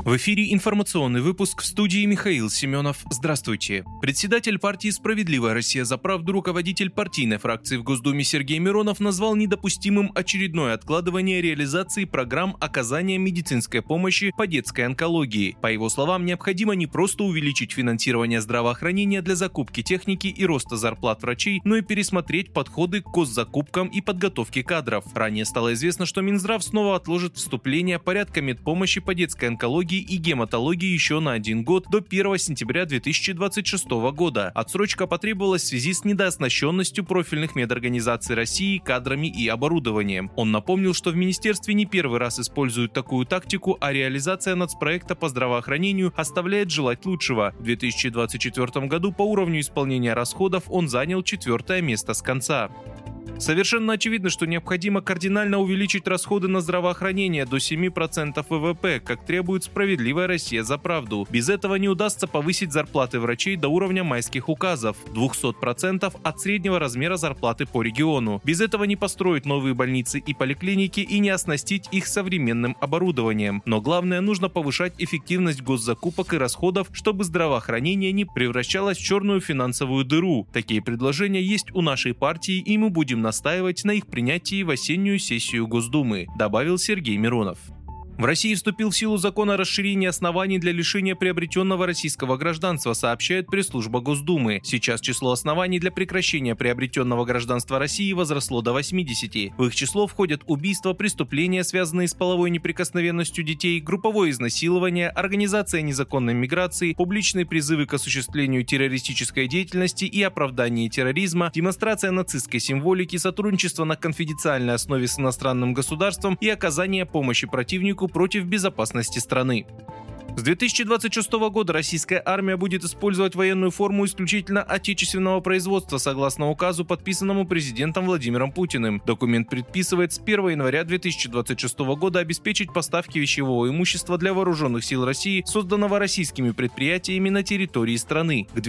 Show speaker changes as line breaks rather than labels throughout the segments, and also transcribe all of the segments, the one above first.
В эфире информационный выпуск, в студии Михаил Семенов. Здравствуйте. Председатель партии «Справедливая Россия за правду», руководитель партийной фракции в Госдуме Сергей Миронов назвал недопустимым очередное откладывание реализации программ оказания медицинской помощи по детской онкологии. По его словам, необходимо не просто увеличить финансирование здравоохранения для закупки техники и роста зарплат врачей, но и пересмотреть подходы к госзакупкам и подготовке кадров. Ранее стало известно, что Минздрав снова отложит вступление порядка медпомощи по детской онкологии и гематологии еще на 1 год, до 1 сентября 2026 года. Отсрочка потребовалась в связи с недооснащенностью профильных медорганизаций России кадрами и оборудованием. Он напомнил, что в министерстве не первый раз используют такую тактику, а реализация нацпроекта по здравоохранению оставляет желать лучшего. В 2024 году по уровню исполнения расходов он занял 4-е место с конца. Совершенно очевидно, что необходимо кардинально увеличить расходы на здравоохранение до 7% ВВП, как требует «Справедливая Россия за правду». Без этого не удастся повысить зарплаты врачей до уровня майских указов – 200% от среднего размера зарплаты по региону. Без этого не построить новые больницы и поликлиники и не оснастить их современным оборудованием. Но главное, нужно повышать эффективность госзакупок и расходов, чтобы здравоохранение не превращалось в черную финансовую дыру. Такие предложения есть у нашей партии, и мы будем настаивать на их принятии в осеннюю сессию Госдумы, добавил Сергей Миронов. В России вступил в силу закон о расширении оснований для лишения приобретенного российского гражданства, сообщает пресс-служба Госдумы. Сейчас число оснований для прекращения приобретенного гражданства России возросло до 80. В их число входят убийства, преступления, связанные с половой неприкосновенностью детей, групповое изнасилование, организация незаконной миграции, публичные призывы к осуществлению террористической деятельности и оправдание терроризма, демонстрация нацистской символики, сотрудничество на конфиденциальной основе с иностранным государством и оказание помощи противнику против безопасности страны. С 2026 года российская армия будет использовать военную форму исключительно отечественного производства, согласно указу, подписанному президентом Владимиром Путиным. Документ предписывает с 1 января 2026 года обеспечить поставки вещевого имущества для вооруженных сил России, созданного российскими предприятиями на территории страны. К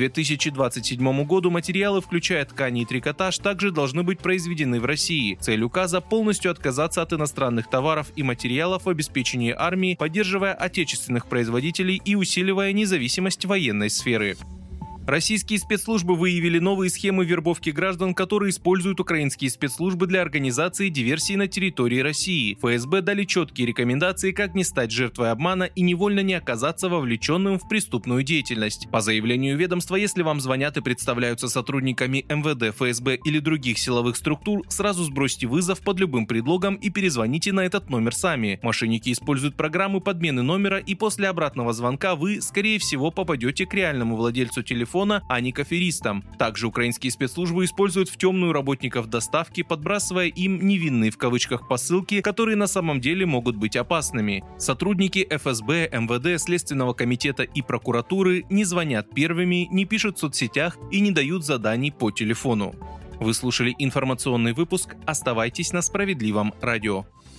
2027 году материалы, включая ткани и трикотаж, также должны быть произведены в России. Цель указа – полностью отказаться от иностранных товаров и материалов в обеспечении армии, поддерживая отечественных производителей и усиливая независимость военной сферы. Российские спецслужбы выявили новые схемы вербовки граждан, которые используют украинские спецслужбы для организации диверсий на территории России. ФСБ дали четкие рекомендации, как не стать жертвой обмана и невольно не оказаться вовлеченным в преступную деятельность. По заявлению ведомства, если вам звонят и представляются сотрудниками МВД, ФСБ или других силовых структур, сразу сбросьте вызов под любым предлогом и перезвоните на этот номер сами. Мошенники используют программы подмены номера, и после обратного звонка вы, скорее всего, попадете к реальному владельцу телефона, а не к аферистам. Также украинские спецслужбы используют в темную работников доставки, подбрасывая им невинные в кавычках посылки, которые на самом деле могут быть опасными. Сотрудники ФСБ, МВД, Следственного комитета и прокуратуры не звонят первыми, не пишут в соцсетях и не дают заданий по телефону. Вы слушали информационный выпуск. Оставайтесь на Справедливом радио.